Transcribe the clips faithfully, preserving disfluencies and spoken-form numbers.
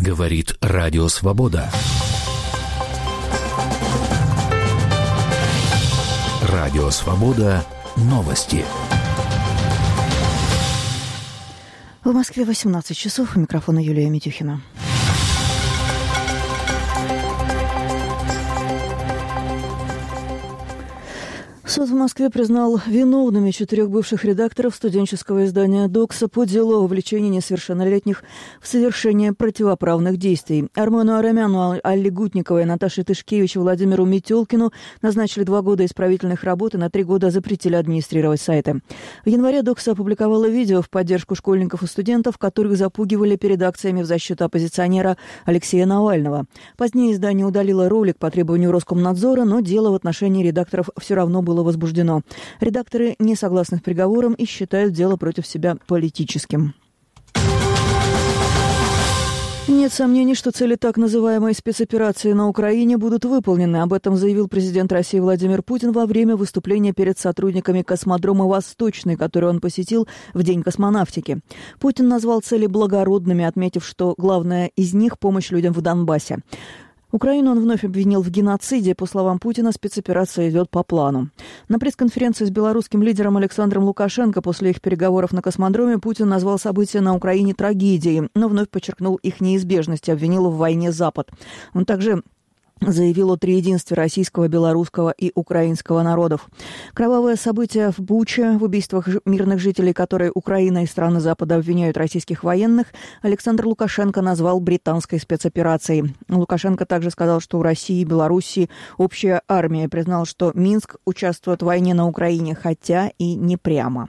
Говорит Радио Свобода. Радио Свобода. Новости. В Москве восемнадцать часов. У микрофона Юлия Митюхина. Суд в Москве признал виновными четырех бывших редакторов студенческого издания «Докса» по делу о вовлечении несовершеннолетних в совершение противоправных действий. Армену Арамяну, Алле Гутниковой, Наташе Тышкевич и Владимиру Метелкину назначили два года исправительных работ и на три года запретили администрировать сайты. В январе «Докса» опубликовала видео в поддержку школьников и студентов, которых запугивали перед акциями в защиту оппозиционера Алексея Навального. Позднее издание удалило ролик по требованию Роскомнадзора, но дело в отношении редакторов все равно было возбуждено. Редакторы не согласны с приговором и считают дело против себя политическим. Нет сомнений, что цели так называемой спецоперации на Украине будут выполнены. Об этом заявил президент России Владимир Путин во время выступления перед сотрудниками космодрома «Восточный», который он посетил в День космонавтики. Путин назвал цели благородными, отметив, что главное из них – помощь людям в Донбассе. Украину он вновь обвинил в геноциде. По словам Путина, спецоперация идет по плану. На пресс-конференции с белорусским лидером Александром Лукашенко после их переговоров на космодроме Путин назвал события на Украине трагедией, но вновь подчеркнул их неизбежность и обвинил в войне Запад. Он также заявил о триединстве российского, белорусского и украинского народов. Кровавые события в Буче, в убийствах мирных жителей, которые Украина и страны Запада обвиняют российских военных, Александр Лукашенко назвал британской спецоперацией. Лукашенко также сказал, что у России и Белоруссии общая армия, и признал, что Минск участвует в войне на Украине, хотя и не прямо.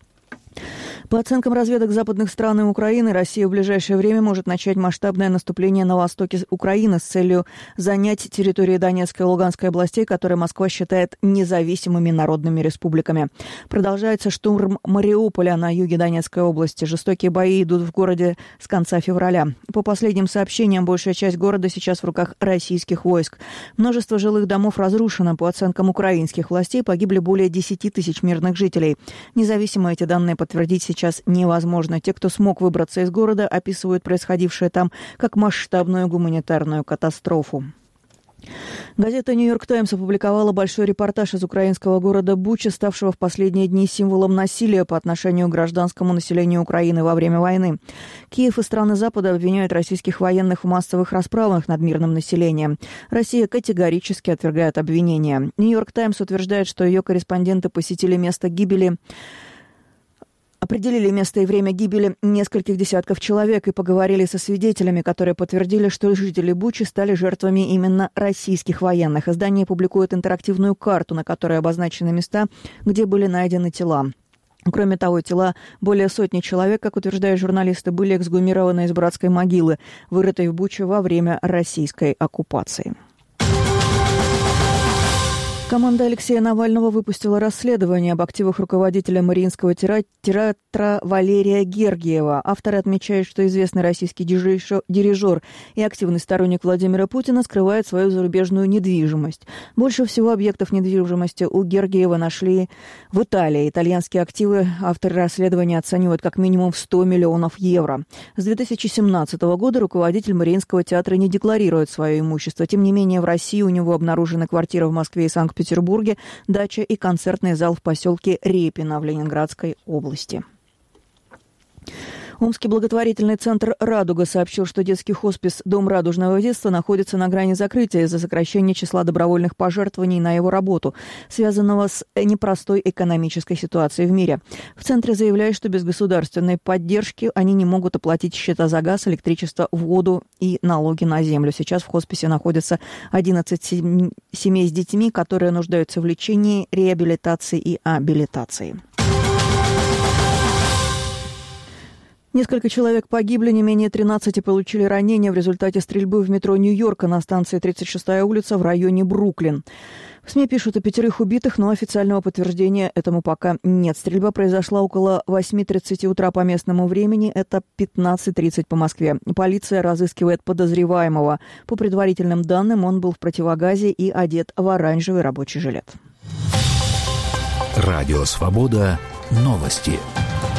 По оценкам разведок западных стран и Украины, Россия в ближайшее время может начать масштабное наступление на востоке Украины с целью занять территории Донецкой и Луганской областей, которые Москва считает независимыми народными республиками. Продолжается штурм Мариуполя на юге Донецкой области. Жестокие бои идут в городе с конца февраля. По последним сообщениям, большая часть города сейчас в руках российских войск. Множество жилых домов разрушено. По оценкам украинских властей, погибли более десяти тысяч мирных жителей. Независимо эти данные подтвердить сейчас невозможно. Те, кто смог выбраться из города, описывают происходившее там как масштабную гуманитарную катастрофу. Газета «Нью-Йорк Таймс» опубликовала большой репортаж из украинского города Буча, ставшего в последние дни символом насилия по отношению к гражданскому населению Украины во время войны. Киев и страны Запада обвиняют российских военных в массовых расправах над мирным населением. Россия категорически отвергает обвинения. «Нью-Йорк Таймс» утверждает, что ее корреспонденты посетили место гибели Определили место и время гибели нескольких десятков человек и поговорили со свидетелями, которые подтвердили, что жители Бучи стали жертвами именно российских военных. Издание публикует интерактивную карту, на которой обозначены места, где были найдены тела. Кроме того, тела более сотни человек, как утверждают журналисты, были эксгумированы из братской могилы, вырытой в Буче во время российской оккупации. Команда Алексея Навального выпустила расследование об активах руководителя Мариинского театра Валерия Гергиева. Авторы отмечают, что известный российский дирижер и активный сторонник Владимира Путина скрывает свою зарубежную недвижимость. Больше всего объектов недвижимости у Гергиева нашли в Италии. Итальянские активы авторы расследования оценивают как минимум в сто миллионов евро. С две тысячи семнадцатого года руководитель Мариинского театра не декларирует свое имущество. Тем не менее, в России у него обнаружены квартиры в Москве и Санкт-Петербурге, Петербурге, дача и концертный зал в поселке Репино в Ленинградской области. Омский благотворительный центр «Радуга» сообщил, что детский хоспис «Дом радужного детства» находится на грани закрытия из-за сокращения числа добровольных пожертвований на его работу, связанного с непростой экономической ситуацией в мире. В центре заявляют, что без государственной поддержки они не могут оплатить счета за газ, электричество, воду и налоги на землю. Сейчас в хосписе находятся одиннадцать семей с детьми, которые нуждаются в лечении, реабилитации и абилитации. Несколько человек погибли, не менее тринадцати получили ранения в результате стрельбы в метро Нью-Йорка на станции тридцать шестая улица в районе Бруклин. В СМИ пишут о пятерых убитых, но официального подтверждения этому пока нет. Стрельба произошла около восьми тридцати утра по местному времени, это пятнадцать тридцать по Москве. Полиция разыскивает подозреваемого. По предварительным данным, он был в противогазе и одет в оранжевый рабочий жилет. Радио «Свобода». Новости.